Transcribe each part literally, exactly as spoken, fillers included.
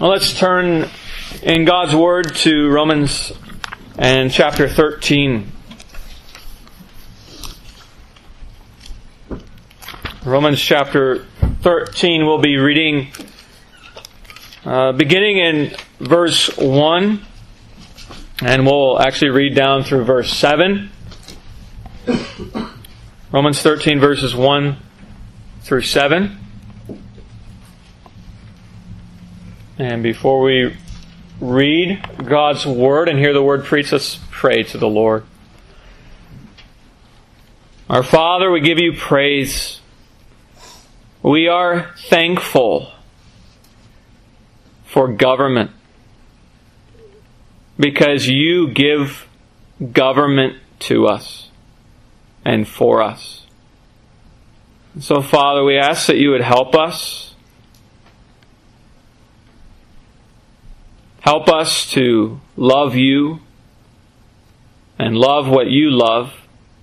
Well, let's turn in God's Word to Romans and chapter thirteen. Romans chapter thirteen, we'll be reading uh, beginning in verse one, and we'll actually read down through verse seven. Romans thirteen, verses one through seven. And before we read God's Word and hear the Word preached, let's pray to the Lord. Our Father, we give you praise. We are thankful for government because you give government to us and for us. So, Father, we ask that you would help us. Help us to love you and love what you love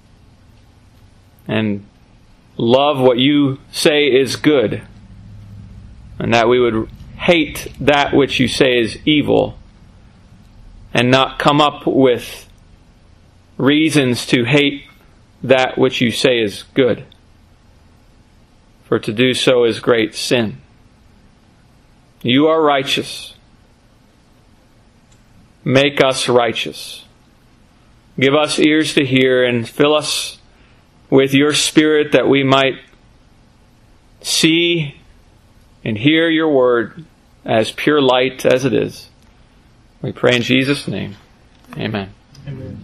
and love what you say is good, and that we would hate that which you say is evil and not come up with reasons to hate that which you say is good. For to do so is great sin. You are righteous. Make us righteous. Give us ears to hear and fill us with your Spirit that we might see and hear your word as pure light as it is. We pray in Jesus' name. Amen. Amen.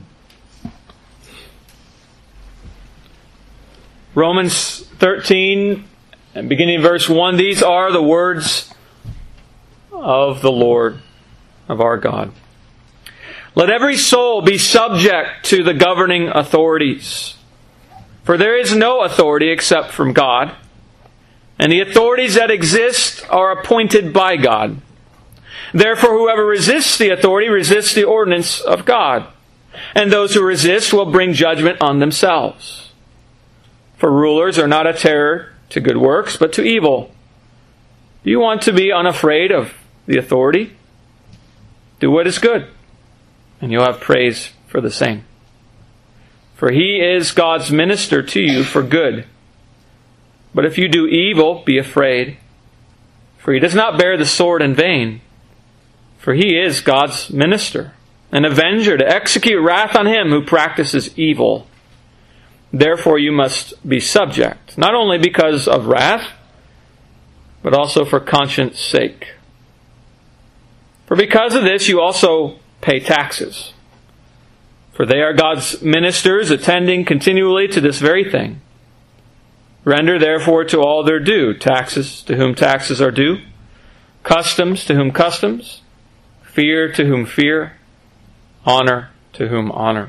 Romans thirteen, beginning verse one, these are the words of the Lord, of our God. Let every soul be subject to the governing authorities. For there is no authority except from God, and the authorities that exist are appointed by God. Therefore, whoever resists the authority resists the ordinance of God, and those who resist will bring judgment on themselves. For rulers are not a terror to good works, but to evil. Do you want to be unafraid of the authority? Do what is good, and you'll have praise for the same. For he is God's minister to you for good. But if you do evil, be afraid. For he does not bear the sword in vain. For he is God's minister, an avenger to execute wrath on him who practices evil. Therefore you must be subject, not only because of wrath, but also for conscience sake. For because of this you also pay taxes. For they are God's ministers, attending continually to this very thing. Render therefore to all their due, taxes to whom taxes are due, customs to whom customs, fear to whom fear, honor to whom honor.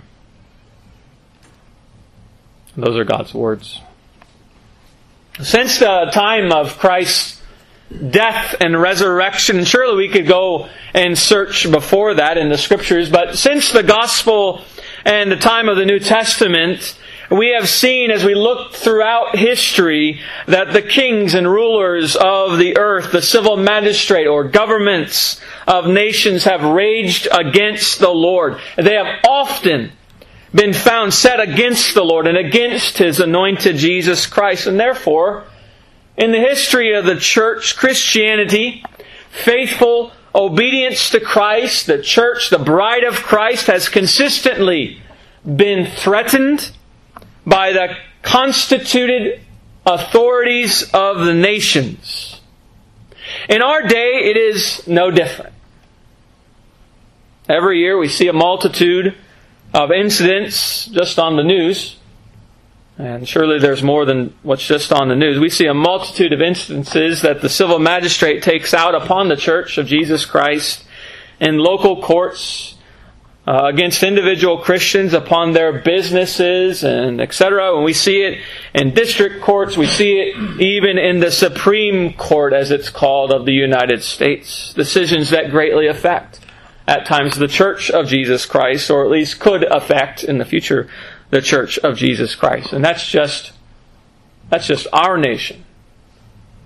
And those are God's words. Since the time of Christ's death and resurrection, surely we could go and search before that in the Scriptures, but since the gospel and the time of the New Testament, we have seen as we look throughout history that the kings and rulers of the earth, the civil magistrate or governments of nations have raged against the Lord. They have often been found set against the Lord and against His anointed Jesus Christ. And therefore, in the history of the church, Christianity, faithful obedience to Christ, the church, the bride of Christ, has consistently been threatened by the constituted authorities of the nations. In our day, it is no different. Every year we see a multitude of incidents just on the news. And surely there's more than what's just on the news. We see a multitude of instances that the civil magistrate takes out upon the Church of Jesus Christ in local courts uh, against individual Christians upon their businesses and et cetera. And we see it in district courts. We see it even in the Supreme Court, as it's called, of the United States. Decisions that greatly affect, at times, the Church of Jesus Christ, or at least could affect in the future the Church of Jesus Christ. And that's just that's just our nation.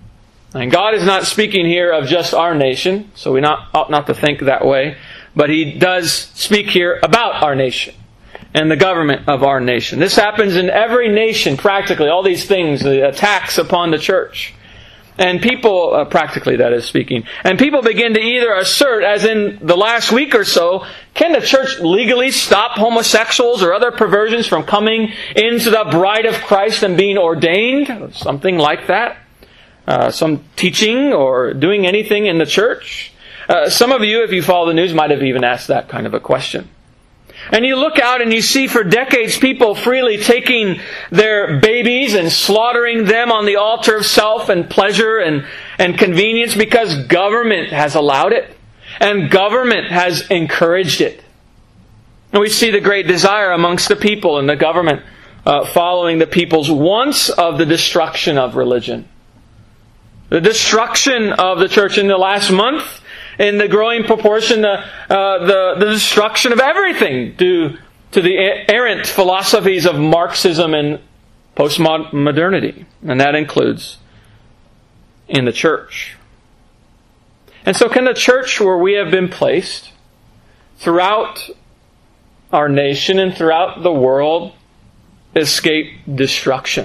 And God is not speaking here of just our nation, so we not, ought not to think that way. But He does speak here about our nation and the government of our nation. This happens in every nation, practically. All these things, the attacks upon the church. And people, uh, practically that is speaking, and people begin to either assert, as in the last week or so, can the church legally stop homosexuals or other perversions from coming into the bride of Christ and being ordained? Something like that. Uh, some teaching or doing anything in the church. Uh, some of you, if you follow the news, might have even asked that kind of a question. And you look out and you see for decades people freely taking their babies and slaughtering them on the altar of self and pleasure and, and convenience because government has allowed it and government has encouraged it. And we see the great desire amongst the people and the government uh, following the people's wants of the destruction of religion. The destruction of the church in the last month. In the growing proportion, uh, uh, the, the destruction of everything due to the errant philosophies of Marxism and postmodernity. And that includes in the church. And so can the church where we have been placed throughout our nation and throughout the world escape destruction?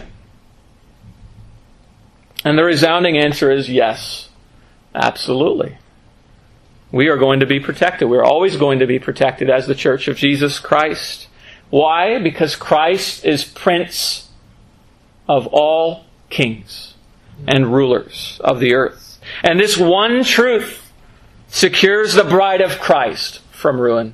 And the resounding answer is yes, absolutely. We are going to be protected. We're always going to be protected as the Church of Jesus Christ. Why? Because Christ is Prince of all kings and rulers of the earth. And this one truth secures the bride of Christ from ruin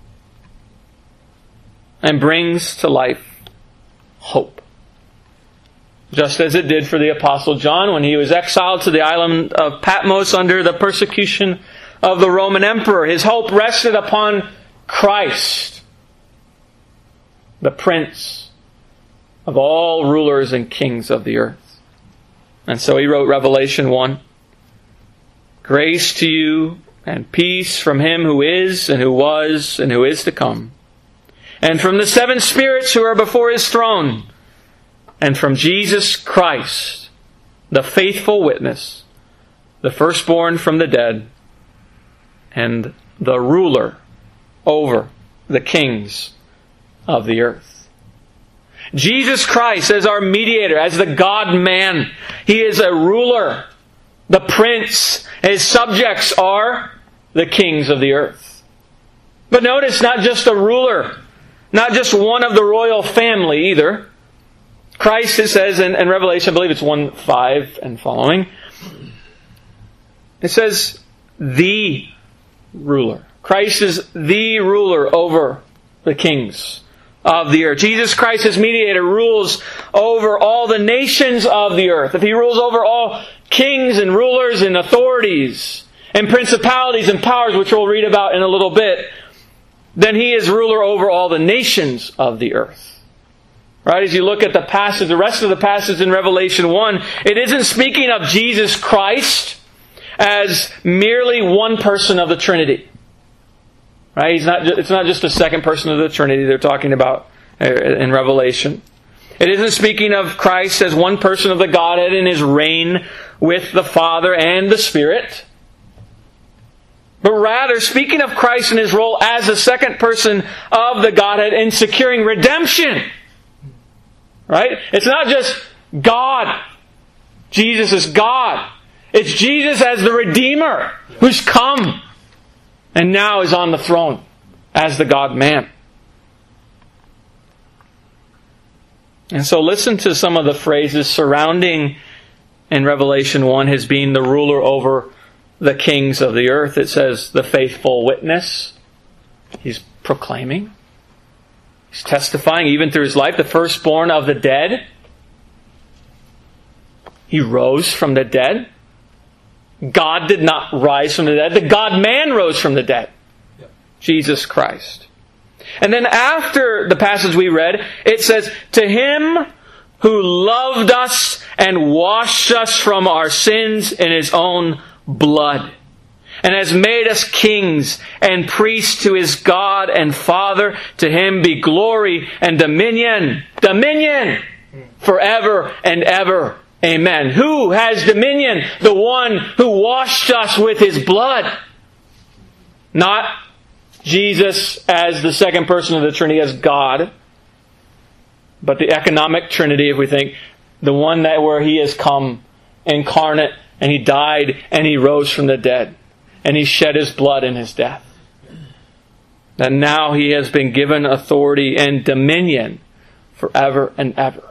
and brings to life hope. Just as it did for the Apostle John when he was exiled to the island of Patmos under the persecution of the Roman Emperor. His hope rested upon Christ, the Prince of all rulers and kings of the earth. And so he wrote Revelation one. Grace to you and peace from Him who is and who was and who is to come, and from the seven spirits who are before His throne, and from Jesus Christ, the faithful witness, the firstborn from the dead, and the ruler over the kings of the earth. Jesus Christ as our mediator, as the God-man. He is a ruler, the prince. His subjects are the kings of the earth. But notice, not just a ruler, not just one of the royal family either. Christ, it says in, in Revelation, I believe it's one five and following, it says, the ruler. Christ is the ruler over the kings of the earth. Jesus Christ, as mediator, rules over all the nations of the earth. If He rules over all kings and rulers and authorities and principalities and powers, which we'll read about in a little bit, then He is ruler over all the nations of the earth. Right? As you look at the passage, the rest of the passage in Revelation one, it isn't speaking of Jesus Christ as merely one person of the Trinity. Right? He's not, it's not just a second person of the Trinity they're talking about in Revelation. It isn't speaking of Christ as one person of the Godhead in His reign with the Father and the Spirit. But rather, speaking of Christ in His role as the second person of the Godhead in securing redemption. Right? It's not just God. Jesus is God. It's Jesus as the Redeemer who's come and now is on the throne as the God-man. And so listen to some of the phrases surrounding in Revelation one His being the ruler over the kings of the earth. It says, the faithful witness. He's proclaiming. He's testifying even through His life. The firstborn of the dead. He rose from the dead. God did not rise from the dead. The God-man rose from the dead. Yep. Jesus Christ. And then after the passage we read, it says, to Him who loved us and washed us from our sins in His own blood, and has made us kings and priests to His God and Father, to Him be glory and dominion, dominion, forever and ever. Amen. Who has dominion? The one who washed us with His blood. Not Jesus as the second person of the Trinity, as God, but the economic Trinity, if we think, the one that where He has come incarnate, and He died, and He rose from the dead, and He shed His blood in His death. And now He has been given authority and dominion forever and ever.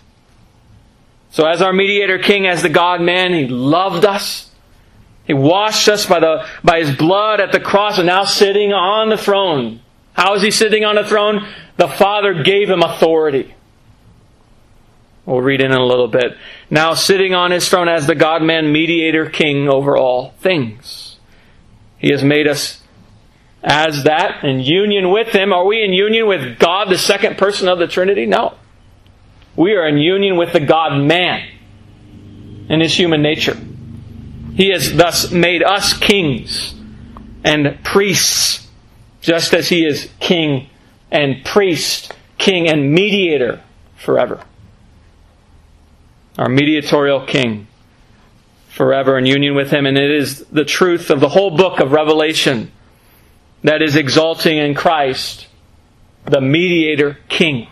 So as our mediator king, as the God-man, He loved us. He washed us by the by His blood at the cross, and now sitting on the throne. How is He sitting on the throne? The Father gave Him authority. We'll read in a little bit. Now sitting on His throne as the God-man, mediator, king over all things. He has made us as that, in union with Him. Are we in union with God, the second person of the Trinity? No. We are in union with the God-man in His human nature. He has thus made us kings and priests, just as He is king and priest, king and mediator forever. Our mediatorial king, forever in union with Him. And it is the truth of the whole book of Revelation that is exalting in Christ, the mediator king,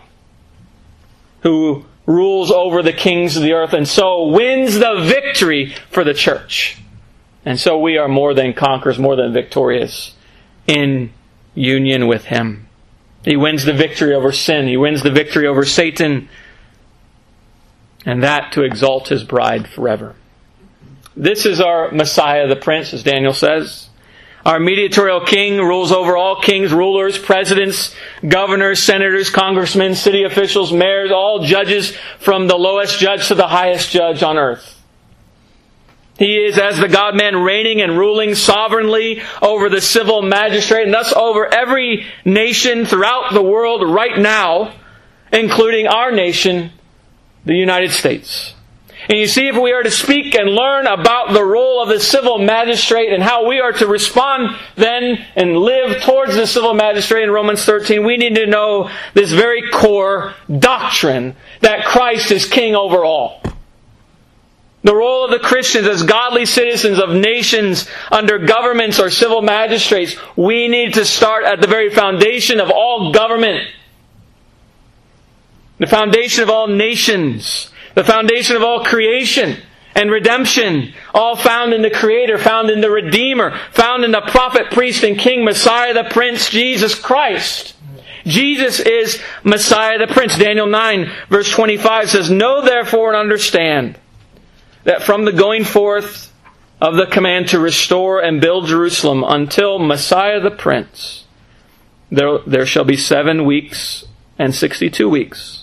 who rules over the kings of the earth and so wins the victory for the church. And so we are more than conquerors, more than victorious in union with Him. He wins the victory over sin. He wins the victory over Satan. And that to exalt His bride forever. This is our Messiah, the Prince, as Daniel says. Our mediatorial king rules over all kings, rulers, presidents, governors, senators, congressmen, city officials, mayors, all judges, from the lowest judge to the highest judge on earth. He is, as the God-man, reigning and ruling sovereignly over the civil magistrate, and thus over every nation throughout the world right now, including our nation, the United States. And you see, if we are to speak and learn about the role of the civil magistrate and how we are to respond then and live towards the civil magistrate in Romans thirteen, we need to know this very core doctrine that Christ is king over all. The role of the Christians as godly citizens of nations under governments or civil magistrates, we need to start at the very foundation of all government. The foundation of all nations. The foundation of all creation and redemption. All found in the Creator, found in the Redeemer, found in the prophet, priest, and king, Messiah the Prince, Jesus Christ. Jesus is Messiah the Prince. Daniel nine verse twenty-five says, "Know therefore and understand that from the going forth of the command to restore and build Jerusalem until Messiah the Prince, there, there shall be seven weeks and sixty-two weeks."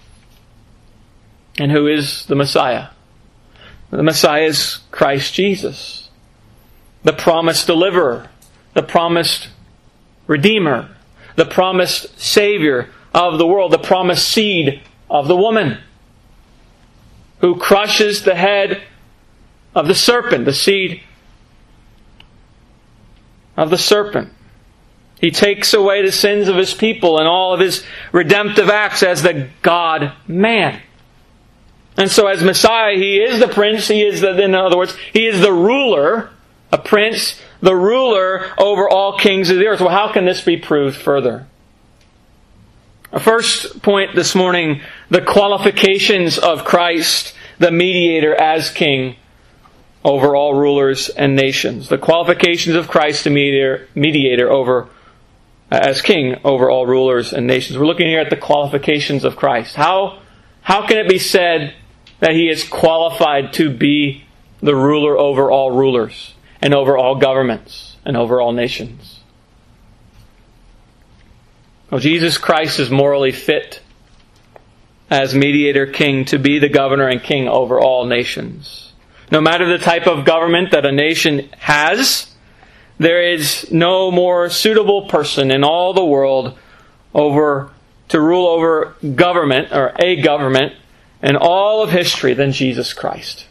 And who is the Messiah? The Messiah is Christ Jesus, the promised deliverer, the promised Redeemer, the promised Savior of the world, the promised seed of the woman, who crushes the head of the serpent, the seed of the serpent. He takes away the sins of His people and all of His redemptive acts as the God-man. And so as Messiah, He is the Prince, He is the, in other words, He is the ruler, a prince, the ruler over all kings of the earth. Well, how can this be proved further? Our first point this morning, the qualifications of Christ, the mediator as king over all rulers and nations. The qualifications of Christ, the mediator, mediator over, as king over all rulers and nations. We're looking here at the qualifications of Christ. How, how can it be said that He is qualified to be the ruler over all rulers and over all governments and over all nations? Well, Jesus Christ is morally fit as mediator king to be the governor and king over all nations. No matter the type of government that a nation has, there is no more suitable person in all the world over to rule over government or a government in all of history than Jesus Christ.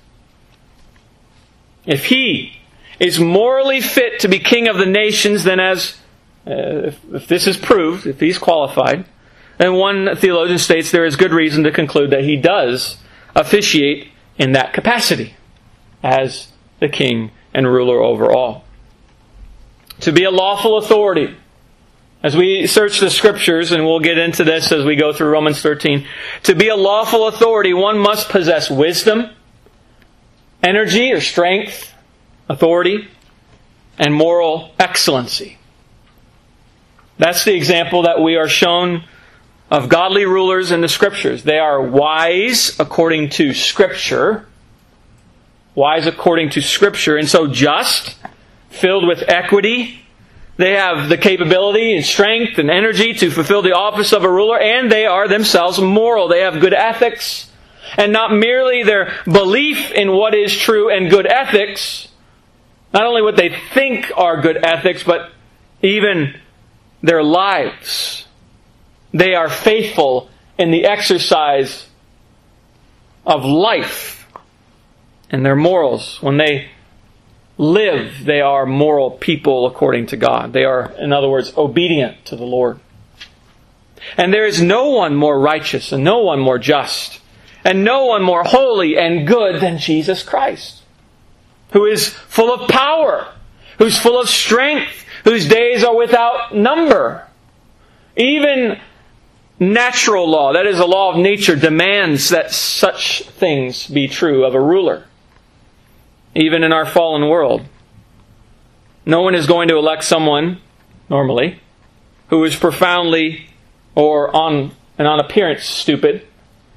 If He is morally fit to be king of the nations, then as uh, if, if this is proved, if He's qualified, then one theologian states there is good reason to conclude that He does officiate in that capacity as the king and ruler over all. To be a lawful authority. As we search the Scriptures, and we'll get into this as we go through Romans thirteen, to be a lawful authority, one must possess wisdom, energy or strength, authority, and moral excellency. That's the example that we are shown of godly rulers in the Scriptures. They are wise according to Scripture. Wise according to Scripture, and so just, filled with equity. They have the capability and strength and energy to fulfill the office of a ruler, and they are themselves moral. They have good ethics, and not merely their belief in what is true and good ethics, not only what they think are good ethics, but even their lives. They are faithful in the exercise of life and their morals. When they live, they are moral people according to God. They are, in other words, obedient to the Lord. And there is no one more righteous and no one more just and no one more holy and good than Jesus Christ, who is full of power, who's full of strength, whose days are without number. Even natural law, that is, a law of nature, demands that such things be true of a ruler. Even in our fallen world. No one is going to elect someone, normally, who is profoundly or on and on appearance stupid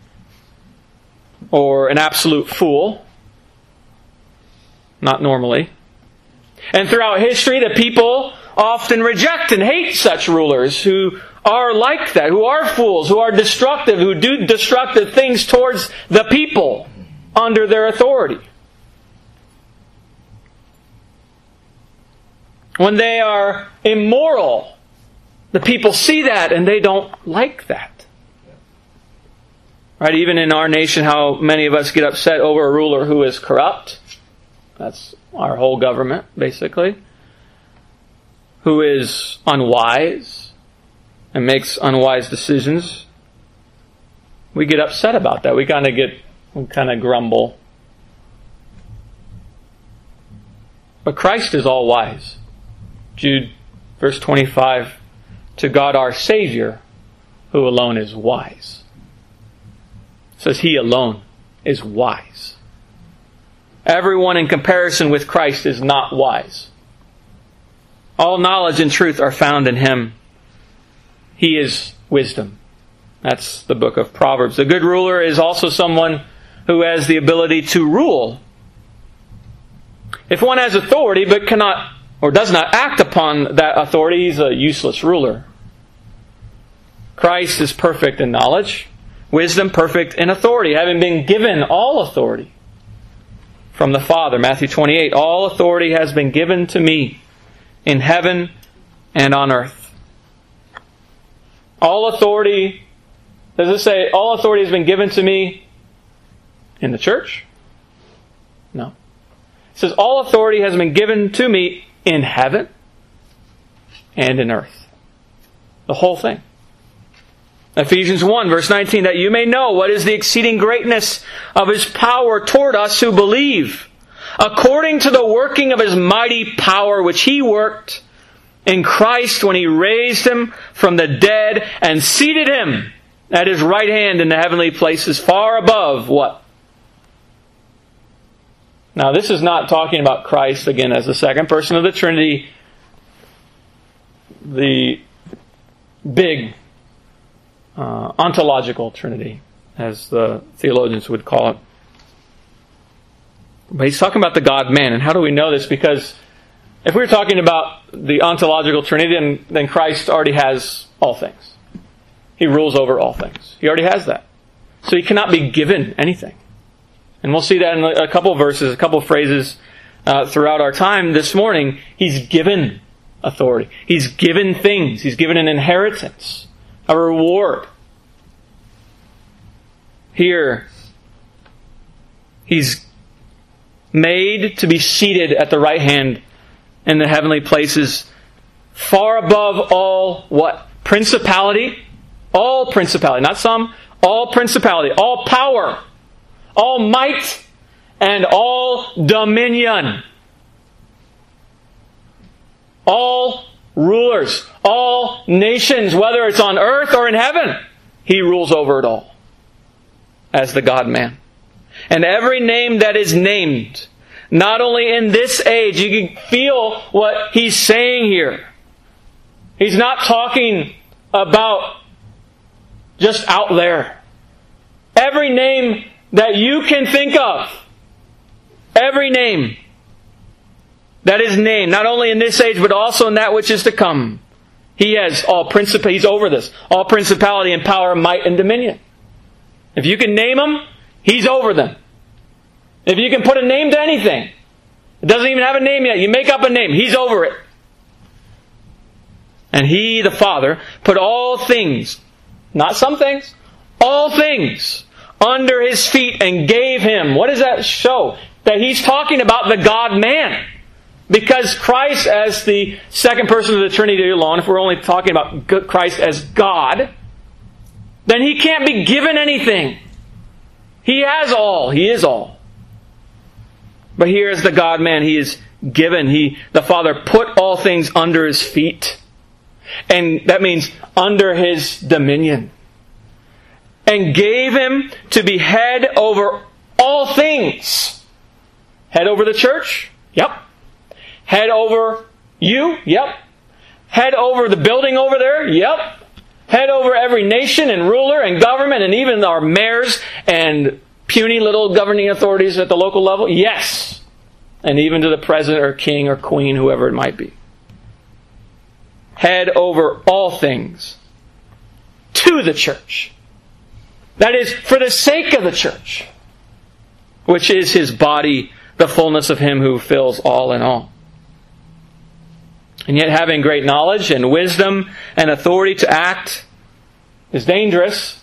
or an absolute fool. Not normally. And throughout history, the people often reject and hate such rulers who are like that, who are fools, who are destructive, who do destructive things towards the people under their authority. When they are immoral, the people see that and they don't like that. Right? Even in our nation, how many of us get upset over a ruler who is corrupt. That's our whole government, basically. Who is unwise and makes unwise decisions. We get upset about that. We kind of get, we kind of grumble. But Christ is all wise. Jude, verse twenty-five, to God our Savior, who alone is wise. It says He alone is wise. Everyone in comparison with Christ is not wise. All knowledge and truth are found in Him. He is wisdom. That's the book of Proverbs. A good ruler is also someone who has the ability to rule. If one has authority but cannot or does not act upon that authority, he's a useless ruler. Christ is perfect in knowledge, wisdom perfect in authority, having been given all authority from the Father. Matthew twenty-eight, all authority has been given to me in heaven and on earth. All authority, does it say all authority has been given to me in the church? No. It says all authority has been given to me in heaven and in earth. The whole thing. Ephesians one, verse nineteen, that you may know what is the exceeding greatness of His power toward us who believe, according to the working of His mighty power which He worked in Christ when He raised Him from the dead and seated Him at His right hand in the heavenly places, far above what? Now, this is not talking about Christ, again, as the second person of the Trinity, the big uh, ontological Trinity, as the theologians would call it. But he's talking about the God-man. And how do we know this? Because if we're talking about the ontological Trinity, then, then Christ already has all things. He rules over all things. He already has that. So He cannot be given anything. And we'll see that in a couple of verses, a couple of phrases uh, throughout our time this morning. He's given authority. He's given things. He's given an inheritance, a reward. Here, He's made to be seated at the right hand in the heavenly places, far above all what? Principality? All principality. Not some. All principality. All power. All might and all dominion. All rulers, all nations, whether it's on earth or in heaven, He rules over it all as the God-man. And every name that is named, not only in this age, you can feel what He's saying here. He's not talking about just out there. Every name that you can think of, every name that is named, not only in this age, but also in that which is to come. He has all principality, He's over this. All principality and power, might and dominion. If you can name them, He's over them. If you can put a name to anything, it doesn't even have a name yet, you make up a name, He's over it. And He, the Father, put all things, not some things, all things under His feet and gave Him. What does that show? That He's talking about the God-man. Because Christ as the second person of the Trinity alone, if we're only talking about Christ as God, then He can't be given anything. He has all. He is all. But here is the God-man. He is given. He, the Father put all things under His feet. And that means under His dominion. And gave Him to be head over all things. Head over the church? Yep. Head over you? Yep. Head over the building over there? Yep. Head over every nation and ruler and government and even our mayors and puny little governing authorities at the local level? Yes. And even to the president or king or queen, whoever it might be. Head over all things to the church. That is, for the sake of the church, which is His body, the fullness of Him who fills all in all. And yet having great knowledge and wisdom and authority to act is dangerous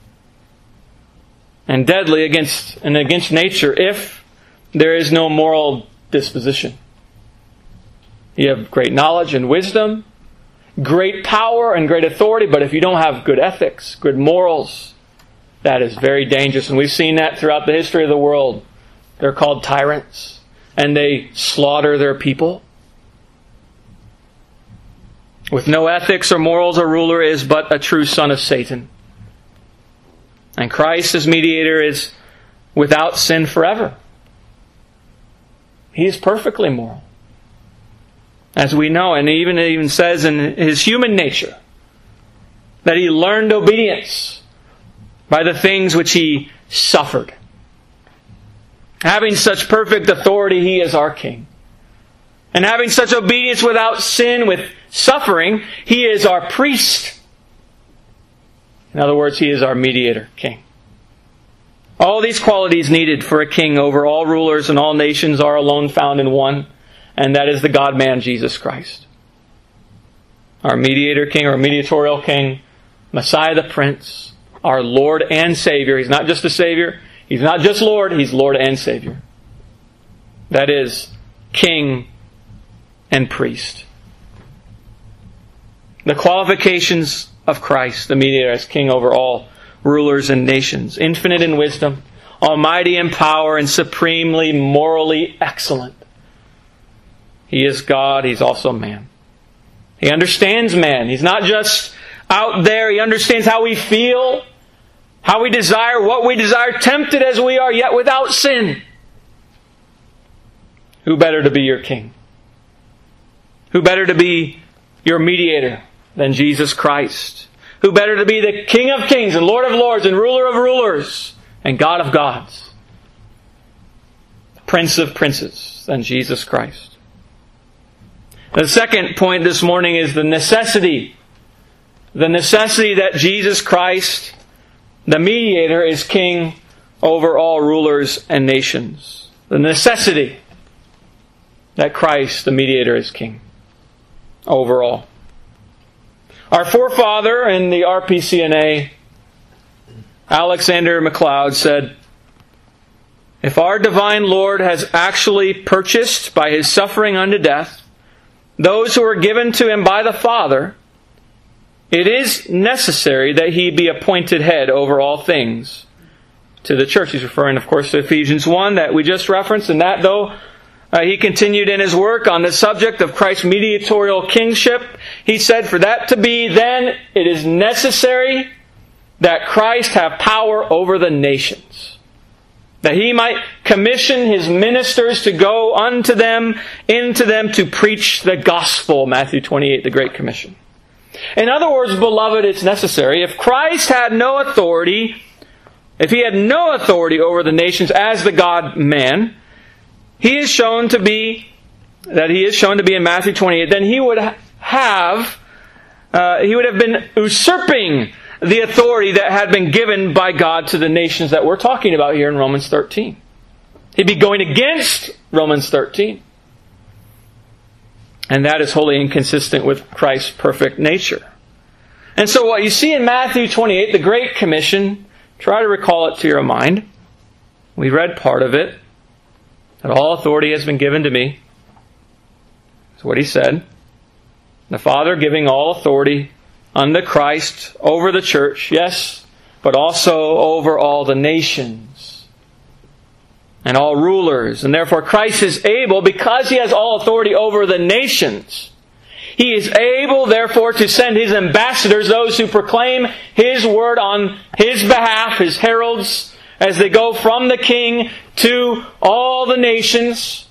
and deadly against and against nature if there is no moral disposition. You have great knowledge and wisdom, great power and great authority, but if you don't have good ethics, good morals, that is very dangerous. And we've seen that throughout the history of the world. They're called tyrants, and they slaughter their people. With no ethics or morals, a ruler is but a true son of Satan. And Christ as mediator is without sin forever. He is perfectly moral. As we know, and even it even says in His human nature that He learned obedience by the things which He suffered. Having such perfect authority, He is our King. And having such obedience without sin, with suffering, He is our priest. In other words, He is our mediator, king. All these qualities needed for a king over all rulers and all nations are alone found in one, and that is the God-man, Jesus Christ. Our mediator king, our mediatorial king, Messiah the Prince, our Lord and Savior. He's not just a Savior. He's not just Lord. He's Lord and Savior. That is, King and priest. The qualifications of Christ, the mediator, as king over all rulers and nations. Infinite in wisdom, almighty in power, and supremely morally excellent. He is God. He's also man. He understands man. He's not just out there. He understands how we feel, how we desire, what we desire, tempted as we are, yet without sin. Who better to be your king? Who better to be your mediator than Jesus Christ? Who better to be the King of kings and Lord of lords and ruler of rulers and God of gods? Prince of princes than Jesus Christ. The second point this morning is the necessity. The necessity that Jesus Christ, the mediator, is king over all rulers and nations. The necessity that Christ, the mediator, is king over all. Our forefather in the R P C N A, Alexander MacLeod, said, "If our divine Lord has actually purchased by His suffering unto death those who are given to Him by the Father, it is necessary that He be appointed head over all things, to the church. He's referring, of course, to Ephesians one that we just referenced. And that, though, uh, he continued in his work on the subject of Christ's mediatorial kingship. He said, for that to be, then it is necessary that Christ have power over the nations, that he might commission his ministers to go unto them, into them to preach the gospel. Matthew twenty-eight, the Great Commission. In other words, beloved, it's necessary. If Christ had no authority, if he had no authority over the nations as the God-man, he is shown to be, that he is shown to be in Matthew twenty-eight, then he would have, uh, he would have been usurping the authority that had been given by God to the nations that we're talking about here in Romans thirteen. He'd be going against Romans thirteen. And that is wholly inconsistent with Christ's perfect nature. And so what you see in Matthew twenty-eight, the Great Commission, try to recall it to your mind. We read part of it. That all authority has been given to me. That's what he said. The Father giving all authority unto Christ over the church, yes, but also over all the nations and all rulers. And therefore Christ is able, because he has all authority over the nations, he is able, therefore, to send his ambassadors, those who proclaim his word on his behalf, his heralds, as they go from the king to all the nations.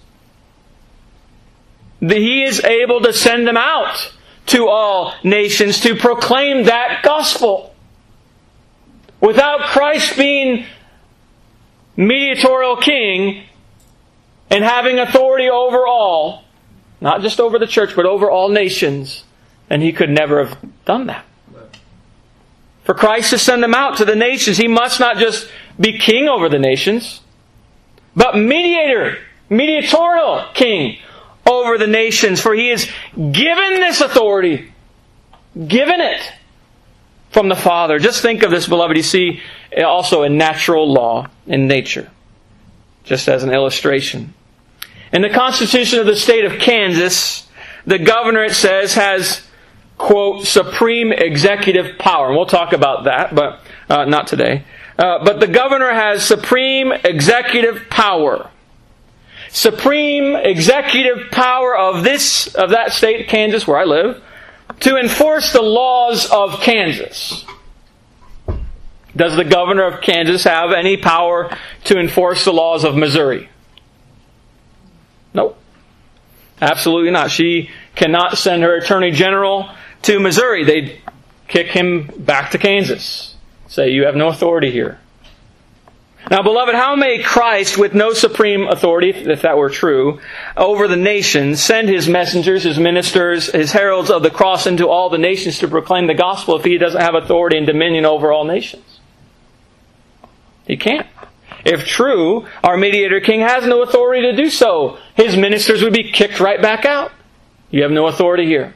He is able to send them out to all nations to proclaim that gospel. Without Christ being mediatorial king and having authority over all, not just over the church, but over all nations, then he could never have done that. For Christ to send them out to the nations, he must not just be king over the nations, but mediator, mediatorial king over the nations. For he is given this authority, given it from the Father. Just think of this, beloved. You see also in natural law, in nature, just as an illustration. In the Constitution of the state of Kansas, the governor, it says, has, quote, supreme executive power. And we'll talk about that, but uh, not today. Uh, but the governor has supreme executive power. Supreme executive power of this, of that state, Kansas, where I live, to enforce the laws of Kansas. Does the governor of Kansas have any power to enforce the laws of Missouri? Nope. Absolutely not. She cannot send her attorney general to Missouri. They'd kick him back to Kansas. Say, you have no authority here. Now, beloved, how may Christ, with no supreme authority, if that were true, over the nations, send his messengers, his ministers, his heralds of the cross into all the nations to proclaim the gospel if he doesn't have authority and dominion over all nations? He can't. If true, our mediator king has no authority to do so. His ministers would be kicked right back out. You have no authority here.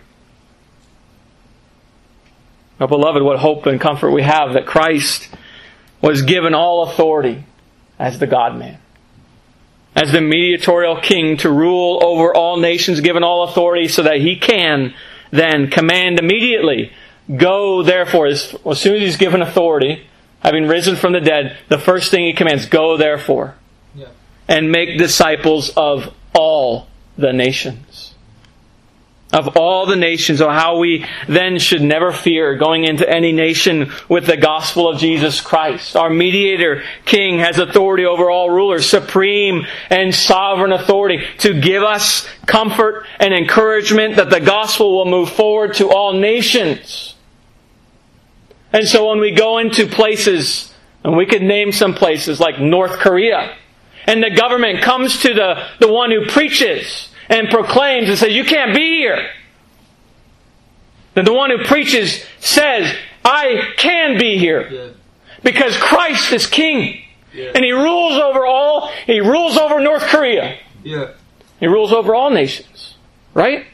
Now, beloved, what hope and comfort we have that Christ was given all authority as the God-man, as the mediatorial king to rule over all nations, given all authority so that he can then command immediately, go therefore, as, as soon as he's given authority, having risen from the dead, the first thing he commands, go therefore, yeah, and make disciples of all the nations. Of all the nations, or how we then should never fear going into any nation with the gospel of Jesus Christ. Our mediator king has authority over all rulers, supreme and sovereign authority to give us comfort and encouragement that the gospel will move forward to all nations. And so when we go into places, and we could name some places like North Korea, and the government comes to the, the one who preaches and proclaims and says, you can't be here. Then the one who preaches says, I can be here. Yeah. Because Christ is king. Yeah. And he rules over all, he rules over North Korea. Yeah. He rules over all nations. Right?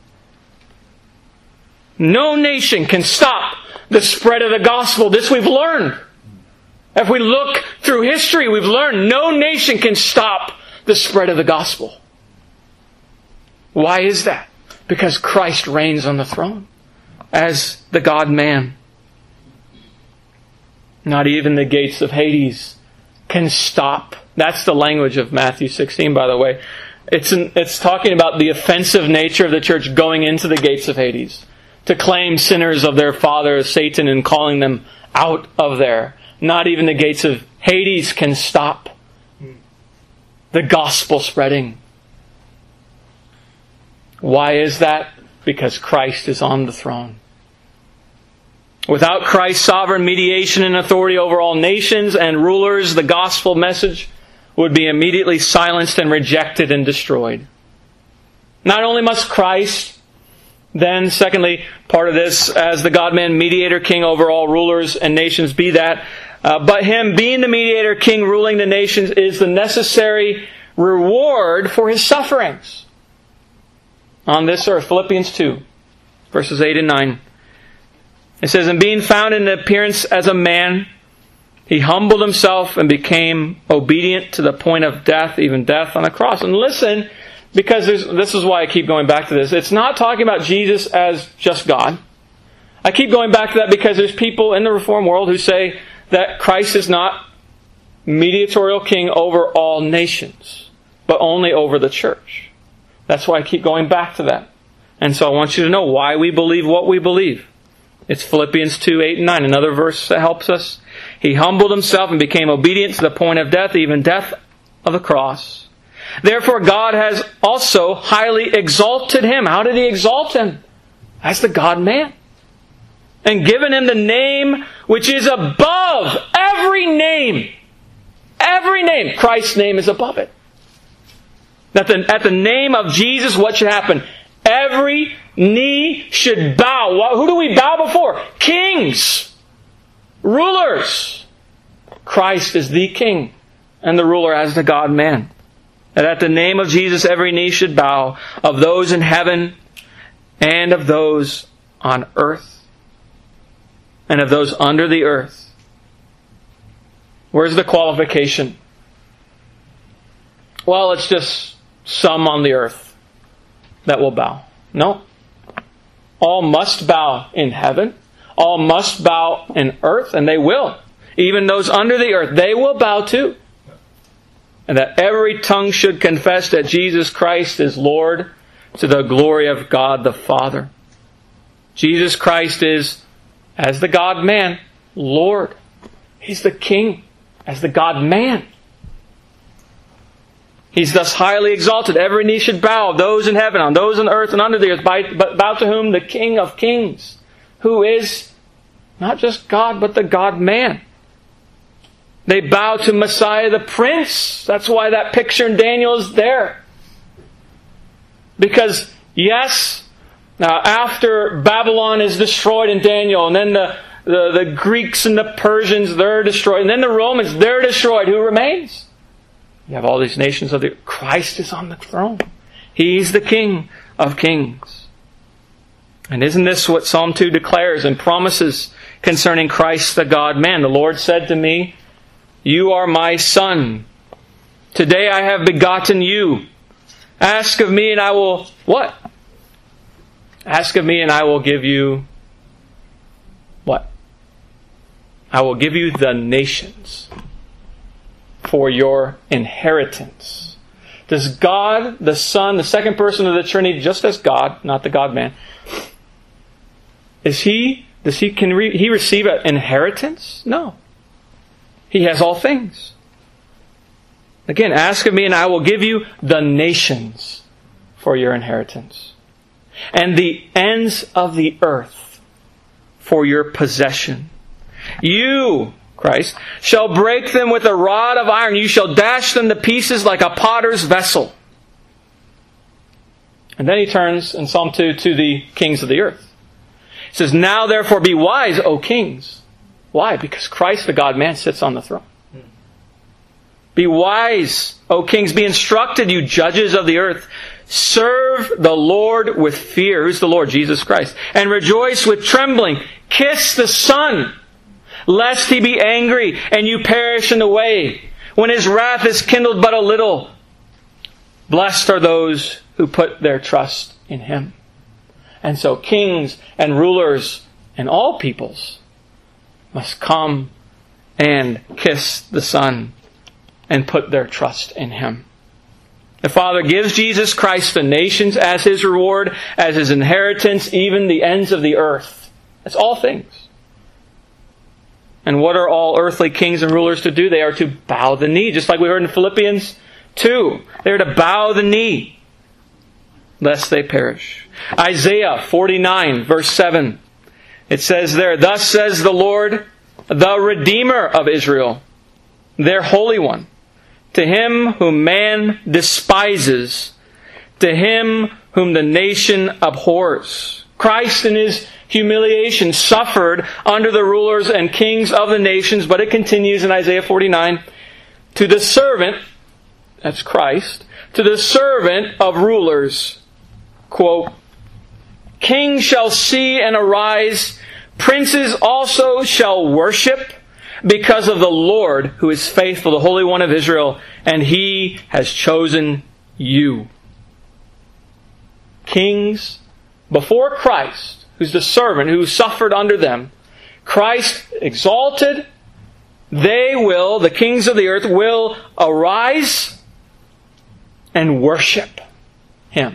No nation can stop the spread of the gospel. This we've learned. If we look through history, we've learned no nation can stop the spread of the gospel. Why is that? Because Christ reigns on the throne as the God-man. Not even the gates of Hades can stop. That's the language of Matthew sixteen, by the way. It's an, it's talking about the offensive nature of the church going into the gates of Hades to claim sinners of their father, Satan, and calling them out of there. Not even the gates of Hades can stop the gospel spreading. Why is that? Because Christ is on the throne. Without Christ's sovereign mediation and authority over all nations and rulers, the gospel message would be immediately silenced and rejected and destroyed. Not only must Christ, then, secondly, part of this, as the God-man, mediator, king over all rulers and nations, be that, uh, but Him being the mediator, king, ruling the nations, is the necessary reward for His sufferings on this earth. Philippians two, verses eight and nine. It says, and being found in appearance as a man, He humbled Himself and became obedient to the point of death, even death on a cross. And listen, because this is why I keep going back to this. It's not talking about Jesus as just God. I keep going back to that because there's people in the Reformed world who say that Christ is not mediatorial king over all nations, but only over the church. That's why I keep going back to that. And so I want you to know why we believe what we believe. It's Philippians two, eight and nine, another verse that helps us. He humbled Himself and became obedient to the point of death, even death of the cross. Therefore God has also highly exalted Him. How did He exalt Him? As the God-man. And given Him the name which is above every name. Every name. Christ's name is above it. That the, at the name of Jesus, what should happen? Every knee should bow. Who do we bow before? Kings. Rulers. Christ is the king and the ruler as the God-man. And at the name of Jesus, every knee should bow, of those in heaven and of those on earth and of those under the earth. Where's the qualification? Well, it's just some on the earth that will bow. No. All must bow in heaven. All must bow in earth, and they will. Even those under the earth, they will bow too. And that every tongue should confess that Jesus Christ is Lord, to the glory of God the Father. Jesus Christ is, as the God-man, Lord. He's the King, as the God-man. He's thus highly exalted. Every knee should bow, those in heaven, on those on earth and under the earth, but bow to whom? The King of Kings, who is not just God, but the God-man. They bow to Messiah the Prince. That's why that picture in Daniel is there. Because, yes, now after Babylon is destroyed in Daniel, and then the, the, the Greeks and the Persians, they're destroyed, and then the Romans, they're destroyed. Who remains? You have all these nations of the... Christ is on the throne. He's the King of Kings. And isn't this what Psalm two declares and promises concerning Christ the God-man? The Lord said to me, you are my son. Today I have begotten you. Ask of me and I will... What? Ask of me and I will give you... What? I will give you the nations for your inheritance. Does God, the Son, the second person of the Trinity, just as God, not the God-man, is He, does He, can re, He receive an inheritance? No. He has all things. Again, ask of me and I will give you the nations for your inheritance. And the ends of the earth for your possession. You, Christ, shall break them with a rod of iron. You shall dash them to pieces like a potter's vessel. And then he turns in Psalm two to the kings of the earth. He says, now therefore be wise, O kings. Why? Because Christ the God-man sits on the throne. Be wise, O kings. Be instructed, you judges of the earth. Serve the Lord with fear. Who's the Lord? Jesus Christ. And rejoice with trembling. Kiss the Son, lest He be angry and you perish in the way, when His wrath is kindled but a little. Blessed are those who put their trust in Him. And so kings and rulers and all peoples must come and kiss the Son and put their trust in Him. The Father gives Jesus Christ the nations as His reward, as His inheritance, even the ends of the earth. That's all things. And what are all earthly kings and rulers to do? They are to bow the knee, just like we heard in Philippians two. They're to bow the knee, lest they perish. Isaiah forty-nine, verse seven. It says there, "Thus says the Lord, the Redeemer of Israel, their Holy One, to Him whom man despises, to Him whom the nation abhors." Christ in His humiliation suffered under the rulers and kings of the nations, but it continues in Isaiah forty-nine, "To the servant," that's Christ, "to the servant of rulers," quote, "kings shall see and arise, princes also shall worship, because of the Lord who is faithful, the Holy One of Israel, and He has chosen you." Kings before Christ, who's the servant who suffered under them, Christ exalted, they will, the kings of the earth, will arise and worship Him.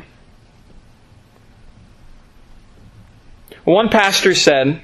One pastor said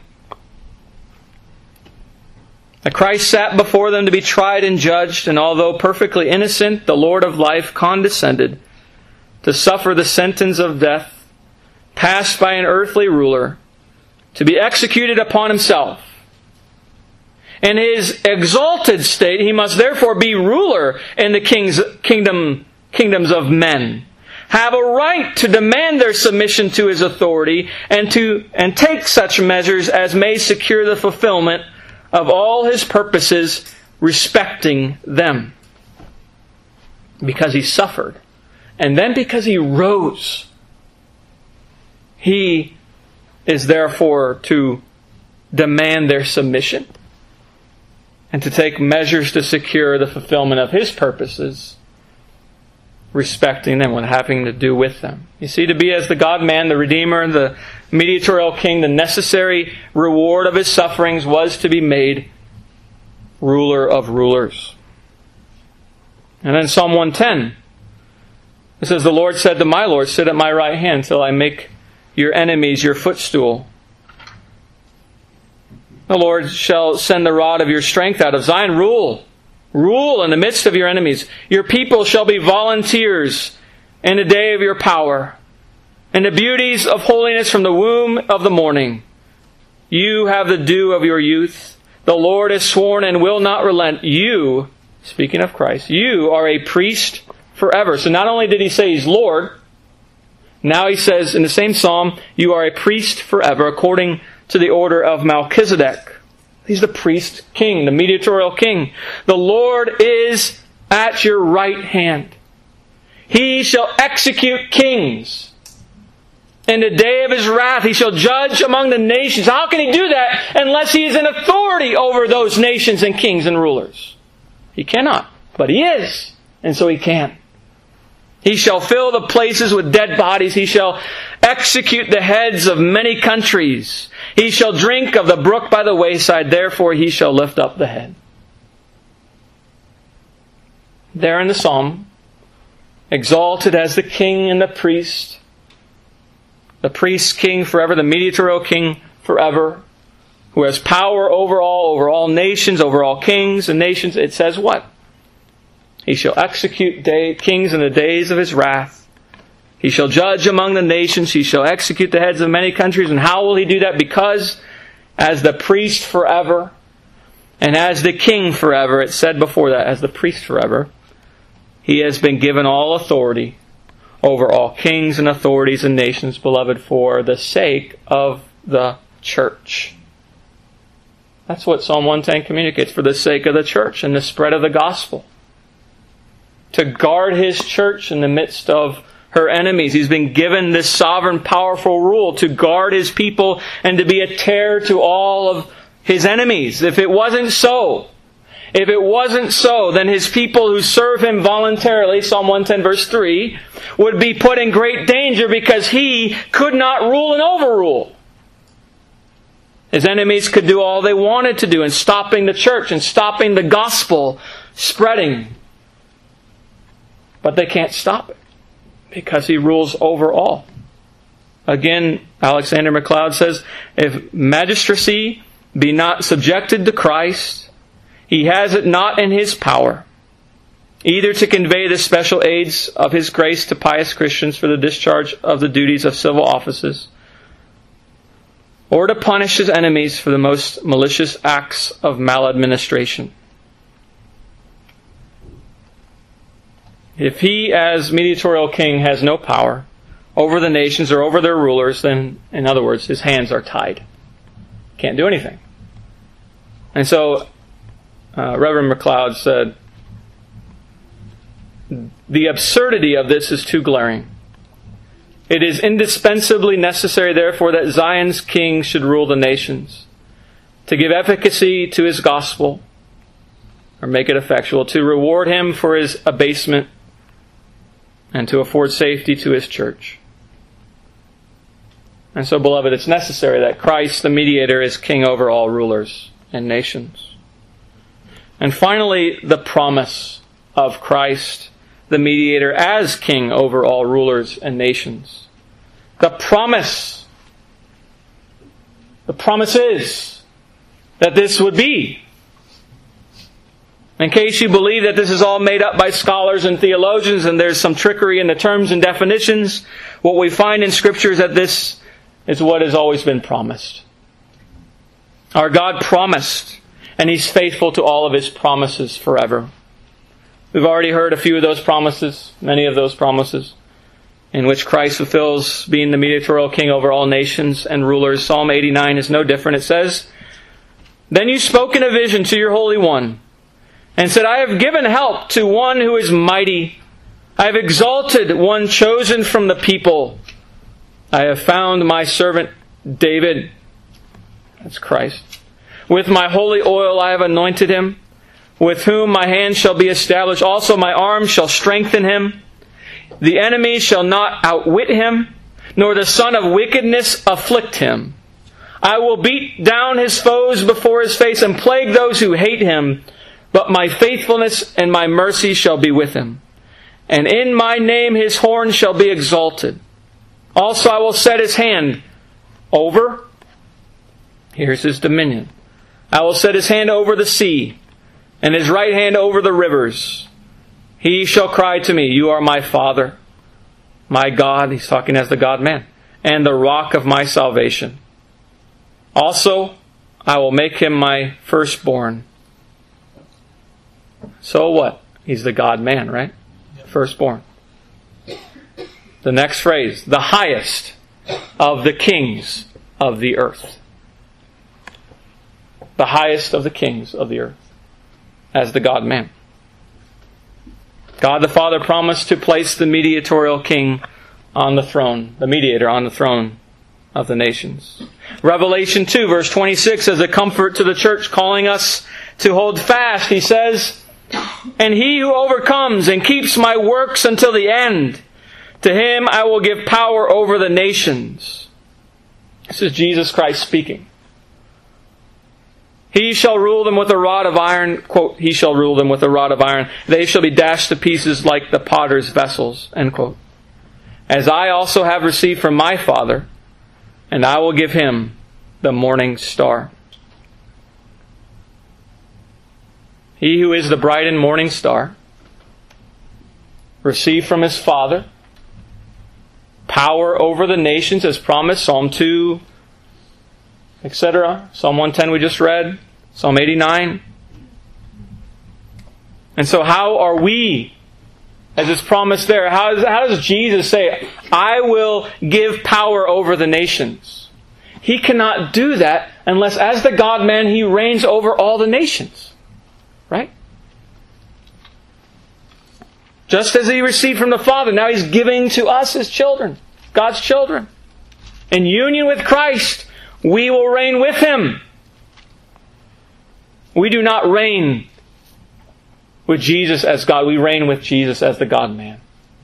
that Christ sat before them to be tried and judged, and although perfectly innocent, the Lord of life condescended to suffer the sentence of death passed by an earthly ruler to be executed upon Himself. In His exalted state, He must therefore be ruler in the king's, kingdom, kingdoms of men, have a right to demand their submission to His authority, and to and take such measures as may secure the fulfillment of all His purposes respecting them. Because He suffered, and then because He rose, He is therefore to demand their submission and to take measures to secure the fulfillment of His purposes respecting them, and having to do with them. You see, to be as the God-man, the Redeemer, the mediatorial King, the necessary reward of His sufferings was to be made ruler of rulers. And then Psalm one ten, it says, "The Lord said to my Lord, sit at my right hand till I make your enemies your footstool. The Lord shall send the rod of your strength out of Zion. Rule, rule in the midst of your enemies. Your people shall be volunteers in the day of your power, and the beauties of holiness from the womb of the morning. You have the dew of your youth. The Lord has sworn and will not relent. You," speaking of Christ, "you are a priest forever." So not only did He say He's Lord, now He says in the same psalm, "You are a priest forever, according to the order of Melchizedek." He's the priest king, the mediatorial king. "The Lord is at your right hand. He shall execute kings. In the day of His wrath, He shall judge among the nations." How can He do that unless He is in authority over those nations and kings and rulers? He cannot, but He is, and so He can. "He shall fill the places with dead bodies. He shall execute the heads of many countries. He shall drink of the brook by the wayside. Therefore He shall lift up the head." There in the psalm, exalted as the king and the priest, the priest king forever, the mediatorial king forever, who has power over all, over all nations, over all kings and nations, it says what? "He shall execute day, kings in the days of His wrath. He shall judge among the nations. He shall execute the heads of many countries." And how will He do that? Because as the priest forever, and as the king forever, it said before that, as the priest forever, He has been given all authority over all kings and authorities and nations, beloved, for the sake of the church. That's what Psalm one ten communicates, for the sake of the church and the spread of the gospel. To guard His church in the midst of her enemies. He's been given this sovereign, powerful rule to guard His people and to be a terror to all of His enemies. If it wasn't so, if it wasn't so, then His people who serve Him voluntarily, Psalm one ten verse three, would be put in great danger because He could not rule and overrule. His enemies could do all they wanted to do in stopping the church and stopping the gospel spreading But they can't stop it because He rules over all. Again, Alexander MacLeod says, if magistracy be not subjected to Christ, He has it not in His power, either to convey the special aids of His grace to pious Christians for the discharge of the duties of civil offices, or to punish His enemies for the most malicious acts of maladministration. If He, as mediatorial king, has no power over the nations or over their rulers, then, in other words, His hands are tied. Can't do anything. And so, uh, Reverend MacLeod said, the absurdity of this is too glaring. It is indispensably necessary, therefore, that Zion's king should rule the nations, to give efficacy to His gospel, or make it effectual, to reward Him for His abasement, and to afford safety to His church. And so, beloved, it's necessary that Christ, the mediator, is king over all rulers and nations. And finally, the promise of Christ, the mediator, as king over all rulers and nations. The promise. The promise is that this would be. In case you believe that this is all made up by scholars and theologians and there's some trickery in the terms and definitions, what we find in Scripture is that this is what has always been promised. Our God promised, and He's faithful to all of His promises forever. We've already heard a few of those promises, many of those promises, in which Christ fulfills being the mediatorial king over all nations and rulers. Psalm eighty-nine is no different. It says, "Then you spoke in a vision to your Holy One, and said, I have given help to one who is mighty. I have exalted one chosen from the people. I have found my servant David." That's Christ. "With my holy oil I have anointed him, with whom my hand shall be established. Also my arm shall strengthen him. The enemy shall not outwit him, nor the son of wickedness afflict him. I will beat down his foes before his face and plague those who hate him. But my faithfulness and my mercy shall be with him. And in my name his horn shall be exalted. Also I will set his hand over," here's his dominion, "I will set his hand over the sea, and his right hand over the rivers. He shall cry to me, you are my Father, my God," he's talking as the God-man, "and the rock of my salvation. Also I will make him my firstborn." So what? He's the God-man, right? Firstborn. The next phrase, "the highest of the kings of the earth." The highest of the kings of the earth, as the God-man. God the Father promised to place the mediatorial king on the throne, the mediator on the throne of the nations. Revelation two, verse twenty-six, as a comfort to the church, calling us to hold fast, he says, "And he who overcomes and keeps my works until the end, to him I will give power over the nations." This is Jesus Christ speaking. "He shall rule them with a rod of iron," quote, "he shall rule them with a rod of iron. They shall be dashed to pieces like the potter's vessels," end quote. "As I also have received from my Father, and I will give him the morning star." He who is the bright and morning star received from his Father power over the nations as promised, Psalm two, et cetera. Psalm one ten we just read, Psalm eighty-nine. And so how are we, as it's promised there, how does, how does Jesus say, "I will give power over the nations"? He cannot do that unless, as the God-man, He reigns over all the nations. Right? Just as He received from the Father, now He's giving to us His children, God's children. In union with Christ, we will reign with Him. We do not reign with Jesus as God. We reign with Jesus as the God-man.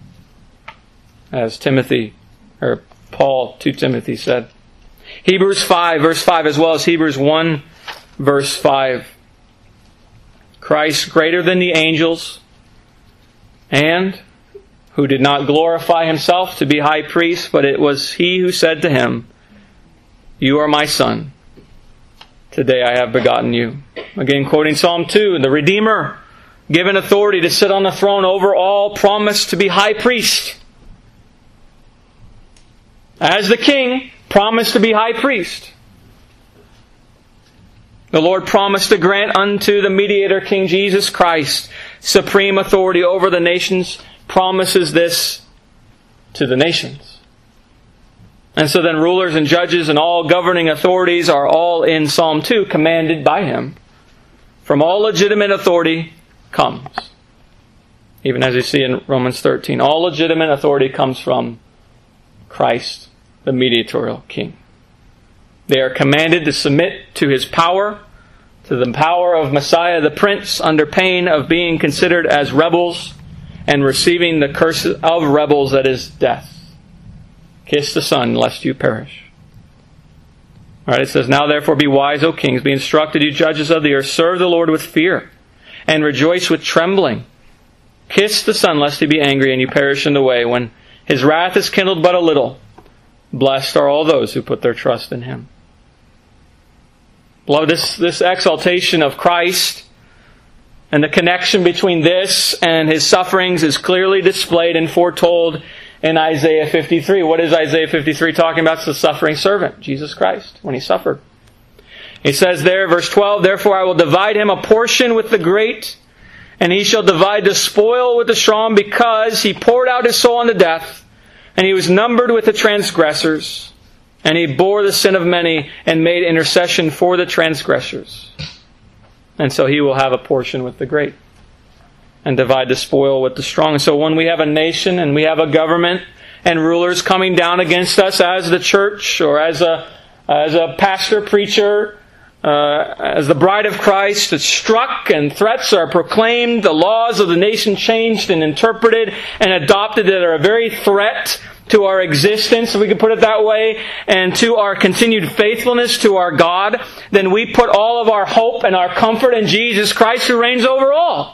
As Timothy, or Paul to Timothy said. Hebrews five, verse five, as well as Hebrews one, verse five. "Christ greater than the angels, and who did not glorify himself to be high priest, but it was he who said to him, "You are my son. Today I have begotten you." Again, quoting Psalm two, the Redeemer, given authority to sit on the throne over all, promised to be high priest. As the king, promised to be high priest. The Lord promised to grant unto the mediator, King Jesus Christ, supreme authority over the nations, promises this to the nations. And so then rulers and judges and all governing authorities are all in Psalm two commanded by Him. From all legitimate authority comes. Even as you see in Romans thirteen, all legitimate authority comes from Christ, the mediatorial King. They are commanded to submit to His power, to the power of Messiah the Prince, under pain of being considered as rebels and receiving the curse of rebels, that is death. Kiss the Son, lest you perish. All right, it says, "Now therefore be wise, O kings, be instructed, you judges of the earth. Serve the Lord with fear, and rejoice with trembling. Kiss the Son, lest He be angry, and you perish in the way, when His wrath is kindled but a little. Blessed are all those who put their trust in Him." Beloved, this, this exaltation of Christ and the connection between this and His sufferings is clearly displayed and foretold in Isaiah fifty-three. What is Isaiah fifty-three talking about? It's the suffering servant, Jesus Christ, when He suffered. He says there, verse twelve, "Therefore I will divide him a portion with the great, and he shall divide the spoil with the strong, because he poured out his soul unto death, and he was numbered with the transgressors. And he bore the sin of many, and made intercession for the transgressors. And so he will have a portion with the great, and divide the spoil with the strong." And so when we have a nation, and we have a government, and rulers coming down against us as the church, or as a as a pastor, preacher, uh, as the bride of Christ, it's struck and threats are proclaimed, the laws of the nation changed and interpreted and adopted that are a very threat to our existence, if we could put it that way, and to our continued faithfulness to our God, then we put all of our hope and our comfort in Jesus Christ, who reigns over all.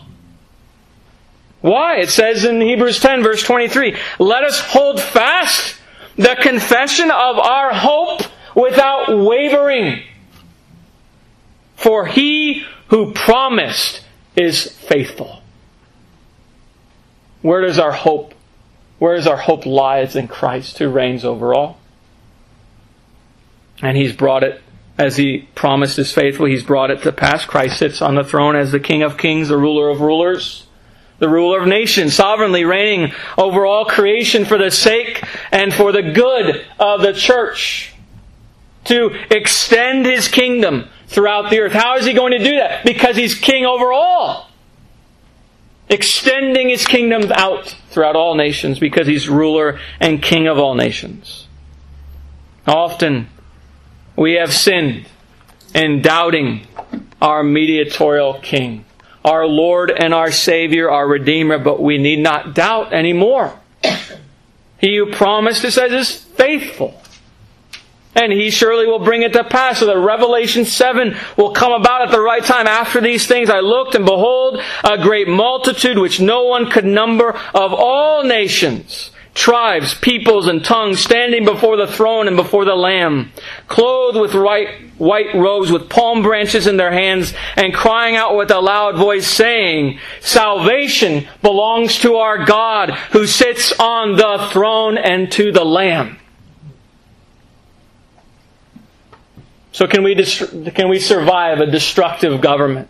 Why? It says in Hebrews ten, verse twenty-three, "Let us hold fast the confession of our hope without wavering. For He who promised is faithful." Where does our hope Where does our hope lie? It's in Christ, who reigns over all. And He's brought it, as He promised is faithful, He's brought it to pass. Christ sits on the throne as the King of kings, the ruler of rulers, the ruler of nations, sovereignly reigning over all creation for the sake and for the good of the church, to extend His kingdom throughout the earth. How is He going to do that? Because He's King over all. Extending His kingdom out throughout all nations, because He's ruler and King of all nations. Often we have sinned in doubting our mediatorial King, our Lord and our Savior, our Redeemer, but we need not doubt anymore. He who promised, it says, is faithful. And He surely will bring it to pass. So that Revelation seven will come about at the right time. "After these things I looked, and behold, a great multitude which no one could number, of all nations, tribes, peoples, and tongues, standing before the throne and before the Lamb, clothed with white, white robes, with palm branches in their hands, and crying out with a loud voice, saying, Salvation belongs to our God, who sits on the throne, and to the Lamb." So can we dest- can we survive a destructive government?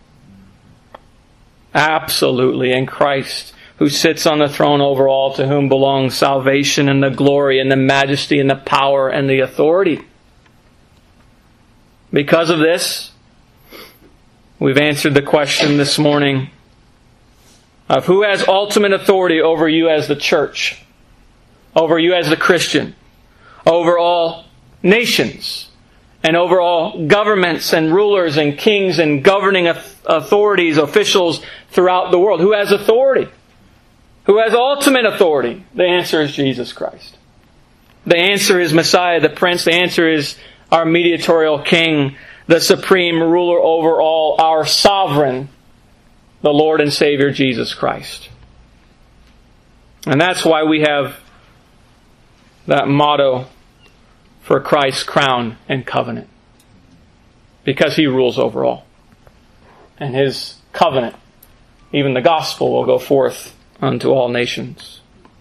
Absolutely. In Christ, who sits on the throne over all, to whom belongs salvation and the glory and the majesty and the power and the authority. Because of this, we've answered the question this morning of who has ultimate authority over you as the church, over you as the Christian, over all nations, and over all governments and rulers and kings and governing authorities, officials throughout the world. Who has authority? Who has ultimate authority? The answer is Jesus Christ. The answer is Messiah the Prince. The answer is our mediatorial King, the supreme ruler over all, our sovereign, the Lord and Savior Jesus Christ. And that's why we have that motto for Christ's crown and covenant. Because He rules over all. And His covenant, even the gospel, will go forth unto all nations.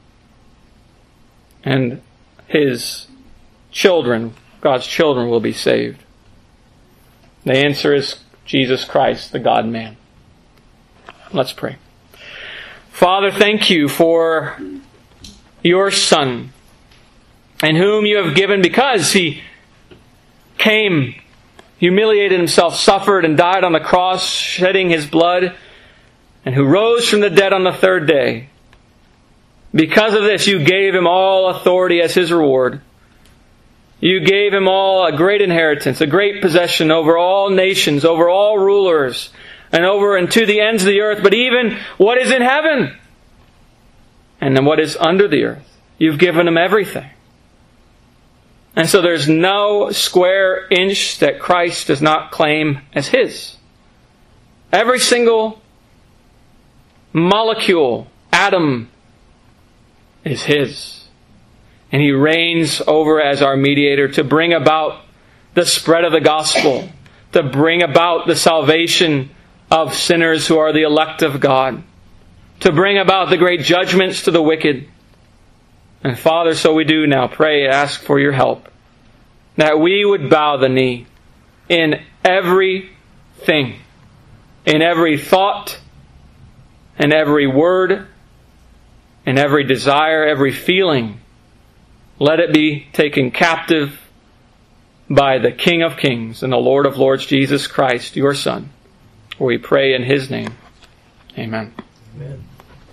And His children, God's children, will be saved. The answer is Jesus Christ, the God-man. Let's pray. Father, thank You for Your Son, and whom You have given because He came, humiliated Himself, suffered, and died on the cross, shedding His blood, and who rose from the dead on the third day. Because of this, You gave Him all authority as His reward. You gave Him all a great inheritance, a great possession over all nations, over all rulers, and over and to the ends of the earth, but even what is in heaven and then what is under the earth. You've given Him everything. And so there's no square inch that Christ does not claim as His. Every single molecule, atom, is His. And He reigns over as our mediator to bring about the spread of the gospel, to bring about the salvation of sinners who are the elect of God, to bring about the great judgments to the wicked. And Father, so we do now pray, ask for Your help, that we would bow the knee in everything, in every thought, in every word, in every desire, every feeling. Let it be taken captive by the King of Kings and the Lord of Lords, Jesus Christ, Your Son. We pray in His name. Amen. Amen.